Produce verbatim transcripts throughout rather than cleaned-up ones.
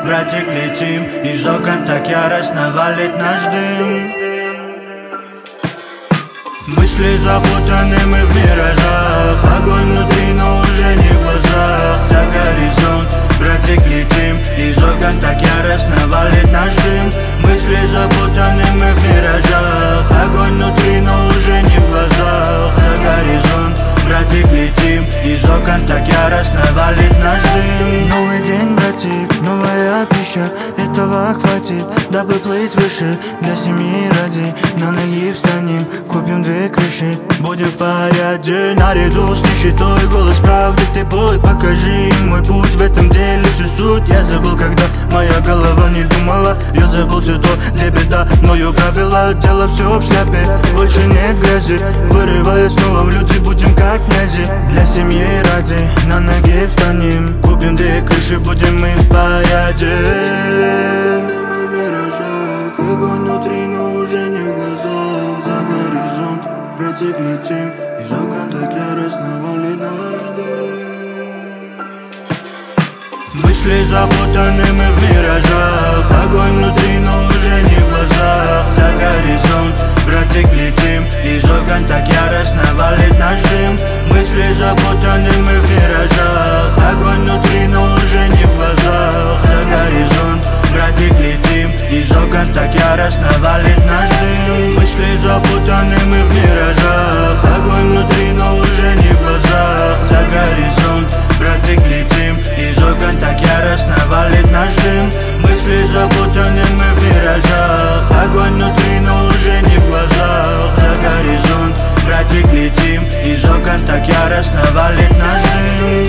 братик, летим. Из окон так яростно валит наш дым. Мысли запутаны, мы в миражах. Огонь внутри, но уже не в глазах. За горизонт, братик, летим. Из окон так яростно валит наш дым. Мысли запутаны, мы в миражах. Огонь внутри, но уже не в глазах. За горизонт, братик, летим. Из окон так яростно валит наш дым. Новый день, братик, новая пища. Этого хватит, дабы плыть выше. Для семьи ради, на ноги встанем. Купим две крыши, будем в порядке. Наряду с нищетой, голос правды ты бой. Покажи им мой путь, в этом деле всю суть. Я забыл, когда моя голова не думала. Я забыл все то, где беда мною правила. Дело все в шляпе, больше нет грязи. Вырываясь снова в люди, будем как князи. Для семьи ради, на ноги встанем. Купим две крыши, будем мы в порядке. Мы в миражах, огонь внутри, но уже не в глазах. За горизонт, братик, летим. Из окон так яростно валит наш дым. Мысли запутаны, мы в миражах. Огонь внутри, но уже не в глазах. За горизонт, братик, летим. Из окон так яростно валит наш дым. Мысли запутаны, мы в миражах. Огонь внутри, но уже не в глазах. За горизонт, братик, летим. Из окон так яростно валит наш дым. Мысли запутаны, мы в миражах. Огонь внутри, но уже не в глазах. За горизонт, братик, летим. Из окон так яростно валит наш дым. Мысли запутаны, мы в миражах. Огонь внутри, но уже не в глазах. За горизонт, братик, летим. Из окон так яростно валит наш дым.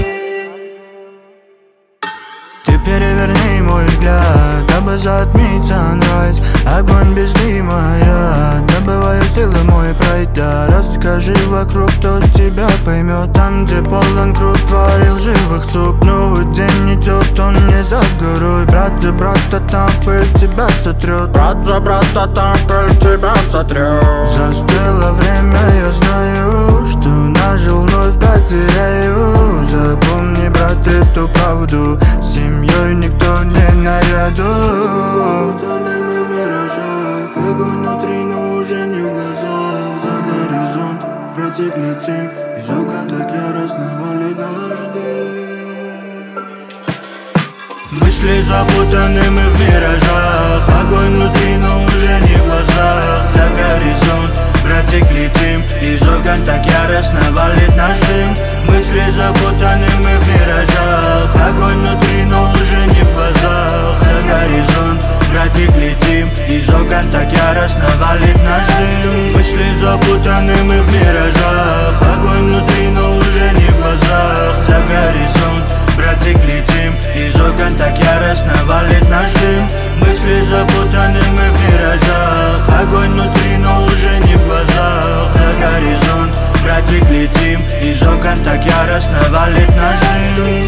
Ты переверни мой взгляд, дабы затмить sunrise. Огонь без дыма, я добываю силы мой пройдя. Расскажи вокруг, кто тебя поймет. Там, где полон круг, творил живых сук. Новый день идет, он не за горой. Брат за брата там в пыль тебя сотрет. Брат за брата там в пыль тебя сотрет. Застыло время, я знаю, что нажил, вновь потеряю. Запомни, брат, эту правду. С семьей никто не наряду. Мы в миражах, огонь внутри, но уже не в глазах. За горизонт, братик, летим. Из окон так яростно валит наш дым. Мысли запутаны, мы в миражах. Огонь внутри, но уже не в глазах. За горизонт, братик, летим. Из окон так яростно валит наш дым. Мысли запутаны, мы в миражах. Огонь внутри, но уже не в глазах. За горизонт, братик, летим. Из окон так яростно валит наш дым. Мысли запутаны, мы в миражах. Огонь внутри, но уже не в глазах. За горизонт, братик, летим. Из окон так яростно валит наш дым. Мысли запутаны, мы в миражах. Огонь внутри, но уже не в глазах. За горизонт, братик, летим. Из окон так яростно валит наш дым.